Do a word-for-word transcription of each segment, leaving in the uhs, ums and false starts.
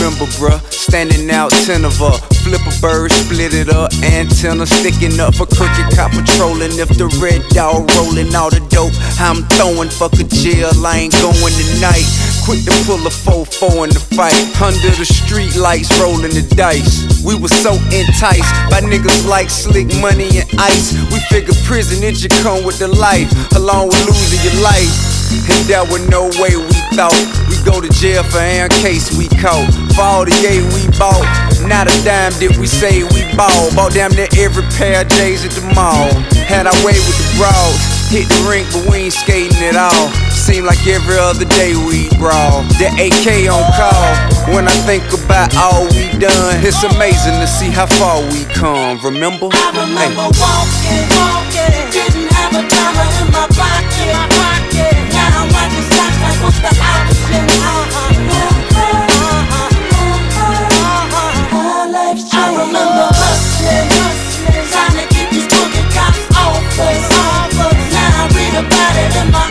remember, bruh, standing out ten of her. Flip a bird, split it up, antenna sticking up for crooked cop patrolling. If the red dog rolling all the dope, I'm throwing, fuck a jail, I ain't going tonight. Quick to pull a four four in the fight. Under the street lights, rolling the dice. We were so enticed by niggas like Slick Money and Ice. We figured prison, it should come with the life, along with losing your life. And there was no way we thought we go to jail for in case we caught. For all the yay we bought, not a dime did we say we bought. Bought damn near every pair of J's at the mall. Had our way with the bras, hit the rink but we ain't skating at all. Seemed like every other day we brawl. The A K on call. When I think about all we done, it's amazing to see how far we come. Remember? I remember hey. walking, walking, didn't have a dollar in my pocket. My pocket. Now I'm watching stocks like what's the option? Uh-huh. I remember hustling, hustling, trying to get these crooked cops off us. Now I read about it in my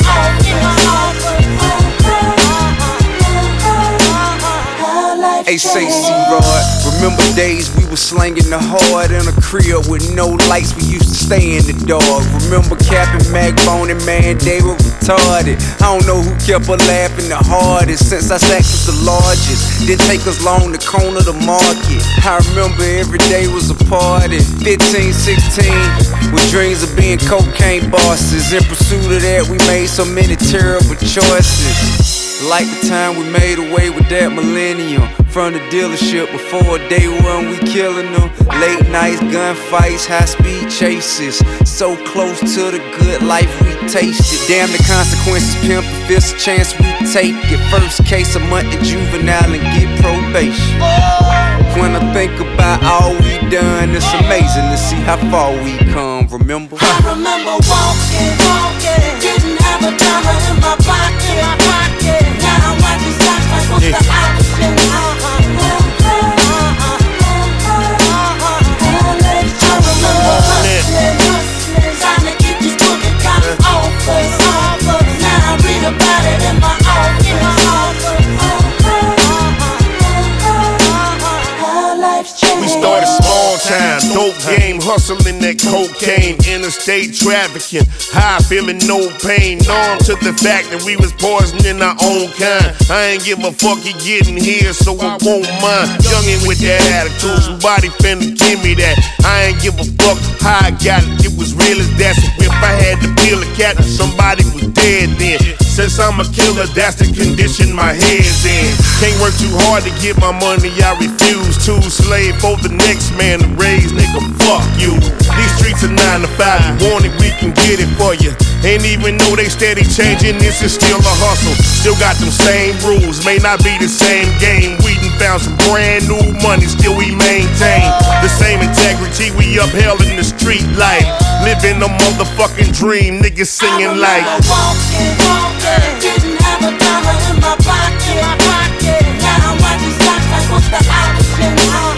Hey, say C-Rod, remember days we were slanging the hard in a crib with no lights, we used to stay in the dark. Remember Cap and Mac Bone and man, they were retarded. I don't know who kept her laughing the hardest, since our sack was the largest. Didn't take us long to corner the market. I remember every day was a party. Fifteen, sixteen, with dreams of being cocaine bosses. In pursuit of that, we made so many terrible choices. Like the time we made away with that millennium. From the dealership before day one, we killing them. Late nights, gunfights, high speed chases. So close to the good life we tasted. Damn the consequences, pimp, if it's a chance we take it. First case a month in juvenile and get probation. When I think about all we done, it's amazing to see how far we come. Remember? I remember walking, walking, didn't have a dollar in my pocket. My pocket. Now I'm watching stocks like what's the option? Uh-huh. I remember hustling, hustling, trying to get these crooked cops off us. Now I read about it in my office. We started small time, dope game, hustling that cocaine, interstate trafficking, high feeling no pain, numb to the fact that we was poisoning our own kind. I ain't give a fuck, you getting here, so I won't mind. Youngin' with that attitude, somebody finna give me that. I ain't give a fuck how I got it, it was real as that. So if I had to peel a cat, somebody was dead then. Since I'm a killer, that's the condition my head's in. Can't work too hard to get my money, I refuse to. Slave for the next man to raise, nigga, fuck you. These streets are nine to five, you want it, we can get it for you. Ain't even know they steady changing, this is still a hustle. Still got them same rules, may not be the same game. We done found some brand new money, still we maintain the same integrity we upheld in the street life. Living a motherfucking dream, niggas singing like walking, walking, didn't have a dollar in my pocket. My pocket. Now I'm watching stocks like what's the option?